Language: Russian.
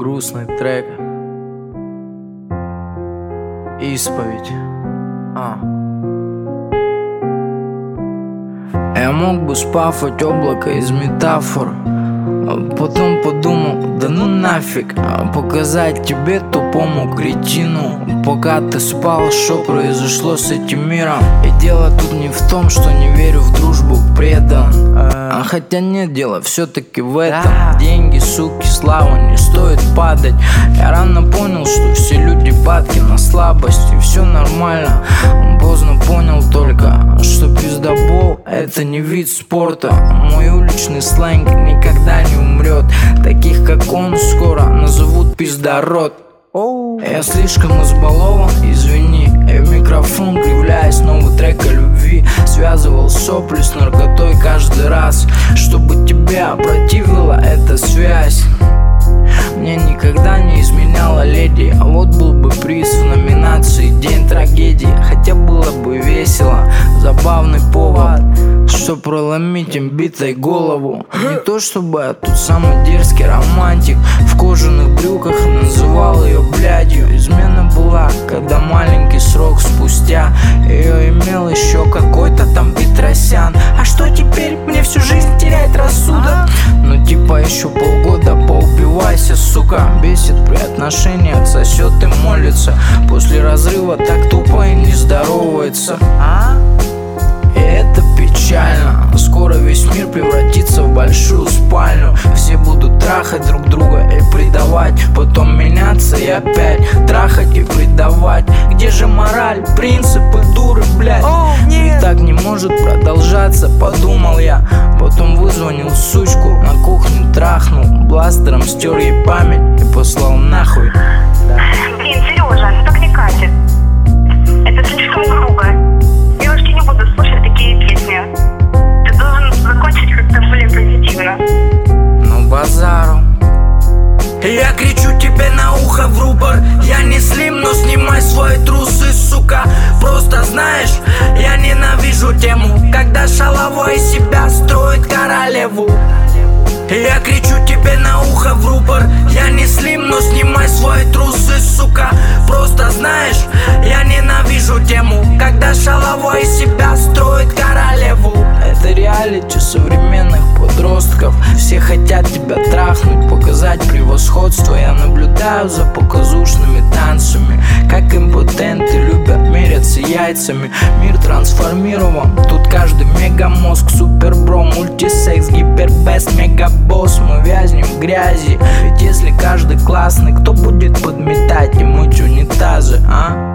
грустный трек. Исповедь. Я мог бы спафать облако из метафор, потом подумал, да ну нафиг, показать тебе, тупому кретину, пока ты спал, что произошло с этим миром. И дело тут не в том, что не верю в дружбу, предан, хотя нет, дело все-таки в этом. Деньги, суки, слава, не стоит падать. Я рано понял, что все люди падки на слабость, и все нормально. Поздно понял только, что пиздобол — это не вид спорта. Мой уличный сленг никогда не умрет. Таких как он скоро назовут пиздород. Я слишком избалован, извини. Я в микрофон кривляюсь, новый трек о любви. Связывал сопли с наркотой каждый раз, чтобы тебя опротивила эта связь. Мне никогда не изменяла леди, а вот был бы приз в номинации «День трагедии». Хотя было бы весело, забавный повод, что проломить им битой голову. Не то чтобы я тут самый дерзкий романтик, в кожаных брюках называл ее блядью. Измена была, когда маленький срок спустя ее имел еще какой-то там Петросян. А что теперь? Мне всю жизнь терять рассудок? Ну типа еще полгода поубивайся, сука. Бесит при отношениях, сосет и молится. После разрыва так тупо и не здоровается. И это печально. Скоро весь мир превратится в большую спальню. Все будут трахать друг друга и предавать, потом меняться и опять трахать и предавать. Где же мораль, принципы, дуры, блядь? И так не может продолжаться, подумал я. Потом вызвонил сучку, на кухню трахнул, бластером стер ей память и послал нахуй. Блин, Сережа, ну так не катит. Это слишком грубо. Девушки не будут слушать такие песни. Ты должен закончить как-то более позитивно. Ну базару. Я кричу тебе на ухо в рупор: я не слим, но снимай свои трусы, сука. Просто знаешь, я ненавижу тему, когда шалава из себя строит королеву. Я кричу тебе на ухо в рупор: я не слим, но снимай свои трусы, сука. Просто знаешь, я ненавижу тему, когда шалава из себя строит королеву. Это реалити современных подростков. Все хотят тебя трахнуть, показать превосходство. Я наблюдаю за показушными танцами, как импотенты любят меряться яйцами. Мир трансформирован, тут каждый мегамозг, супербро, мультисекс, гипербест, мегабосс. Мы вязнем в грязи, ведь если каждый классный, кто будет подметать и мыть унитазы, а?